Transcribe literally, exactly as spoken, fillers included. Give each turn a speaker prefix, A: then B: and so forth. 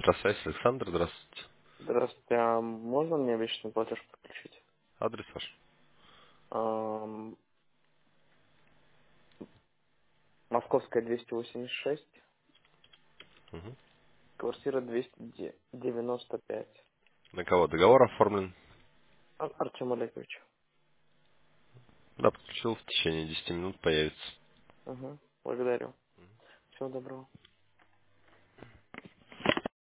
A: Здравствуйте, Александр, здравствуйте.
B: Здравствуйте. А можно мне обещанный платеж подключить?
A: Адрес ваш?
B: Ам, Московская двести восемьдесят шесть,
A: Мгм.
B: квартира двести девяносто пять.
A: На кого договор оформлен?
B: А- Артем Олегович.
A: Да, подключил, в течение десяти минут появится.
B: Угу. Благодарю. Всего доброго.